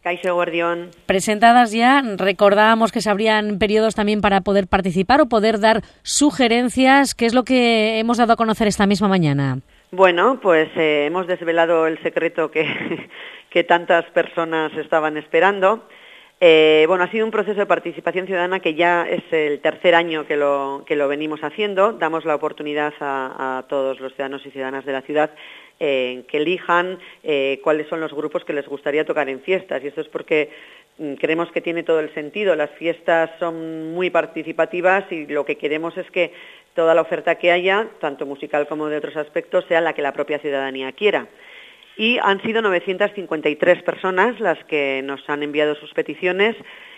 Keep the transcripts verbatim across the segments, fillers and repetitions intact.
Kaixo, Guardión. Presentadas ya, recordábamos que se abrían periodos también para poder participar o poder dar sugerencias. ¿Qué es lo que hemos dado a conocer esta misma mañana? Bueno, pues eh, hemos desvelado el secreto que, que tantas personas estaban esperando. Eh, bueno, ha sido un proceso de participación ciudadana que ya es el tercer año que lo, que lo venimos haciendo. Damos la oportunidad a, a todos los ciudadanos y ciudadanas de la ciudad eh, que elijan eh, cuáles son los grupos que les gustaría tocar en fiestas. Y esto es porque mm, creemos que tiene todo el sentido. Las fiestas son muy participativas y lo que queremos es que toda la oferta que haya, tanto musical como de otros aspectos, sea la que la propia ciudadanía quiera. Y han sido novecientas cincuenta y tres personas las que nos han enviado sus peticiones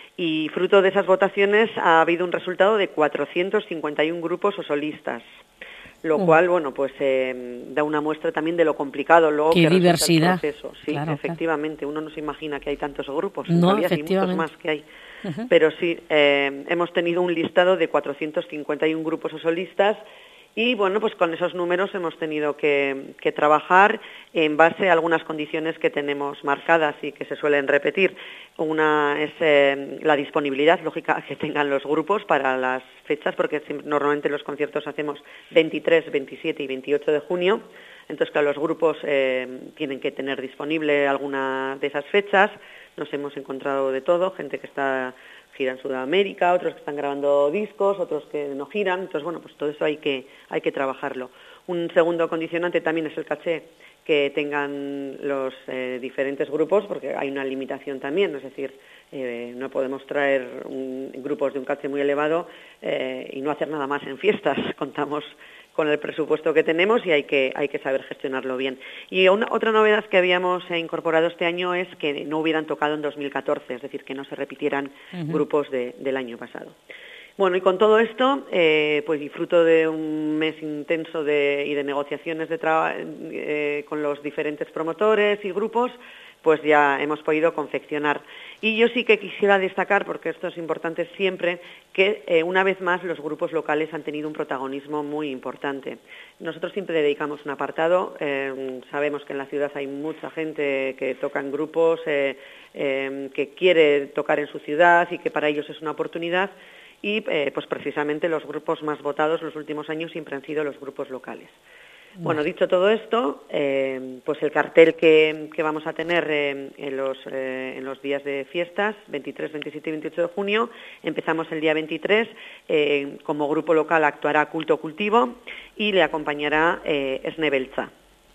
y fruto de esas votaciones ha habido un resultado de cuatrocientos cincuenta y uno grupos o solistas, lo mm. cual, bueno, pues eh, da una muestra también de lo complicado luego Qué que diversidad. resulta el proceso. Sí, claro, efectivamente, claro. Uno no se imagina que hay tantos grupos, no, en realidad hay muchos más que hay. Uh-huh. Pero sí, eh, hemos tenido un listado de cuatrocientos cincuenta y uno grupos o solistas. Y bueno, pues con esos números hemos tenido que, que trabajar en base a algunas condiciones que tenemos marcadas y que se suelen repetir. Una es eh, la disponibilidad lógica que tengan los grupos para las fechas, porque normalmente los conciertos hacemos veintitrés, veintisiete y veintiocho de junio. Entonces, claro, los grupos eh, tienen que tener disponible alguna de esas fechas. Nos hemos encontrado de todo, gente que está gira en Sudamérica, otros que están grabando discos, otros que no giran. Entonces, bueno, pues todo eso hay que, hay que trabajarlo. Un segundo condicionante también es el caché que tengan los eh, diferentes grupos, porque hay una limitación también, es decir, eh, no podemos traer un, grupos de un caché muy elevado eh, y no hacer nada más en fiestas. Contamos con el presupuesto que tenemos y hay que, hay que saber gestionarlo bien. Y una, otra novedad que habíamos eh, incorporado este año es que no hubieran tocado en dos mil catorce, es decir, que no se repitieran uh-huh. grupos de, del año pasado. Bueno, y con todo esto, eh, pues y fruto de un mes intenso de, y de negociaciones de tra- eh, con los diferentes promotores y grupos, pues ya hemos podido confeccionar. Y yo sí que quisiera destacar, porque esto es importante siempre, que eh, una vez más los grupos locales han tenido un protagonismo muy importante. Nosotros siempre dedicamos un apartado, eh, sabemos que en la ciudad hay mucha gente que toca en grupos, eh, eh, que quiere tocar en su ciudad y que para ellos es una oportunidad, y eh, pues precisamente los grupos más votados los últimos años siempre han sido los grupos locales. Bueno, dicho todo esto, eh, pues el cartel que, que vamos a tener eh, en, los, eh, en los días de fiestas, veintitrés, veintisiete y veintiocho de junio, empezamos el día veintitrés, eh, como grupo local actuará Culto Cultivo y le acompañará eh, Esne Beltza.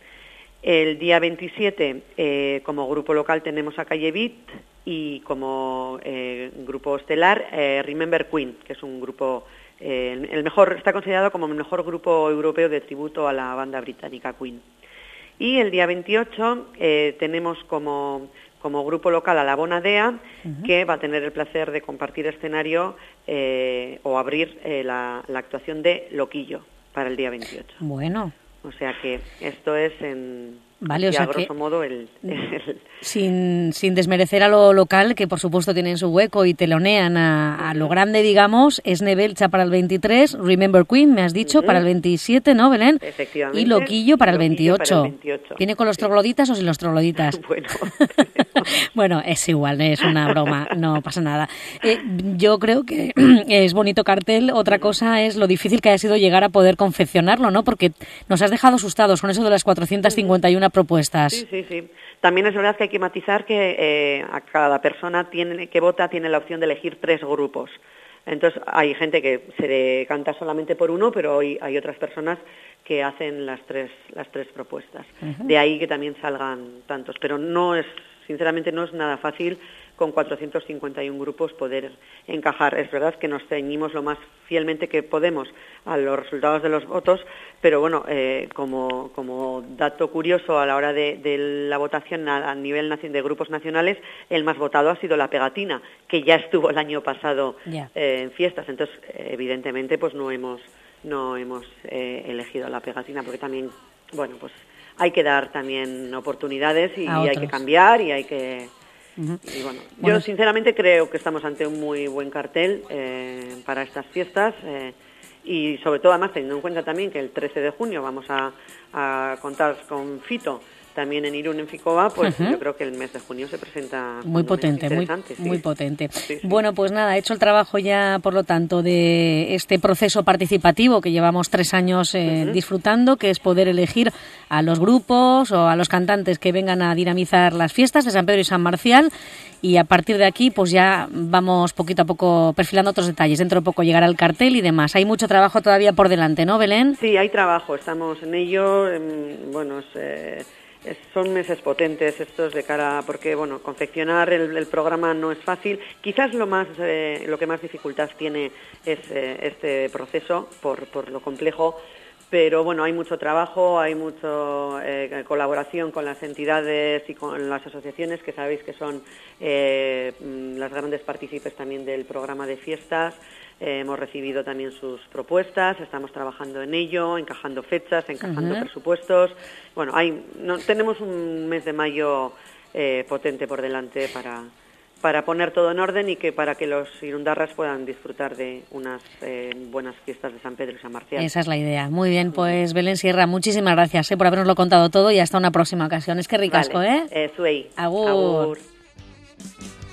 El día veintisiete, eh, como grupo local tenemos a Calle Beat y como eh, grupo estelar eh, Remember Queen, que es un grupo... Eh, el mejor, está considerado como el mejor grupo europeo de tributo a la banda británica Queen. Y el día veintiocho eh, tenemos como, como grupo local a La Bonadea, uh-huh. que va a tener el placer de compartir escenario eh, o abrir eh, la, la actuación de Loquillo para el día veintiocho. Bueno. O sea que esto es en... Vale, o y sea a grosso que, modo el, el... Sin, sin desmerecer a lo local, que por supuesto tienen su hueco y telonean a, a lo grande, digamos, Esne Beltza para el veintitrés, Remember Queen, me has dicho, uh-huh. para el veintisiete, ¿no, Belén? Efectivamente. Y Loquillo para, Loquillo el, veintiocho. para el veintiocho. ¿Viene con los trogloditas o sin los trogloditas? Bueno. Bueno, es igual, es una broma, no pasa nada. Eh, yo creo que es bonito cartel, otra cosa es lo difícil que ha sido llegar a poder confeccionarlo, ¿no? Porque nos has dejado asustados con eso de las cuatrocientas cincuenta y una propuestas. Sí, sí, sí. También es verdad que hay que matizar que eh, a cada persona tiene, que vota tiene la opción de elegir tres grupos. Entonces hay gente que se decanta solamente por uno, pero hoy hay otras personas que hacen las tres, las tres propuestas. Uh-huh. De ahí que también salgan tantos. Pero no es, sinceramente no es nada fácil con cuatrocientos cincuenta y uno grupos poder encajar. Es verdad que nos ceñimos lo más fielmente que podemos a los resultados de los votos, pero bueno, eh, como, como dato curioso a la hora de, de la votación a, a nivel de grupos nacionales, el más votado ha sido La Pegatina, que ya estuvo el año pasado yeah. eh, en fiestas. Entonces, eh, evidentemente, pues no hemos, no hemos eh, elegido La Pegatina, porque también, bueno, pues hay que dar también oportunidades y, y hay que cambiar y hay que... Uh-huh. Y bueno, bueno, yo sinceramente creo que estamos ante un muy buen cartel eh, para estas fiestas eh, y sobre todo además teniendo en cuenta también que el trece de junio vamos a, a contar con Fito también en Irún, en Ficova, pues uh-huh. yo creo que el mes de junio se presenta muy potente, muy, sí. muy potente. Sí, sí. Bueno, pues nada, he hecho el trabajo ya, por lo tanto, de este proceso participativo que llevamos tres años eh, uh-huh. disfrutando, que es poder elegir a los grupos o a los cantantes que vengan a dinamizar las fiestas de San Pedro y San Marcial, y a partir de aquí pues ya vamos poquito a poco perfilando otros detalles. Dentro de poco llegará el cartel y demás. Hay mucho trabajo todavía por delante, ¿no, Belén? Sí, hay trabajo, estamos en ello. Bueno, es, eh, es, son meses potentes estos de cara, porque bueno, confeccionar el, el programa no es fácil. Quizás lo más, eh, lo que más dificultad tiene es eh, este proceso por, por lo complejo. Pero bueno, hay mucho trabajo, hay mucha eh, colaboración con las entidades y con las asociaciones, que sabéis que son eh, las grandes partícipes también del programa de fiestas. Eh, hemos recibido también sus propuestas, estamos trabajando en ello, encajando fechas, encajando uh-huh. presupuestos. Bueno, hay, no, tenemos un mes de mayo eh, potente por delante para... para poner todo en orden y que para que los irundarras puedan disfrutar de unas eh, buenas fiestas de San Pedro y San Marcial. Esa es la idea. Muy bien, pues Belén Sierra, muchísimas gracias eh, por habernoslo contado todo y hasta una próxima ocasión. Es que ricasco, vale. ¿eh? eh Zuei. Agur. Agur.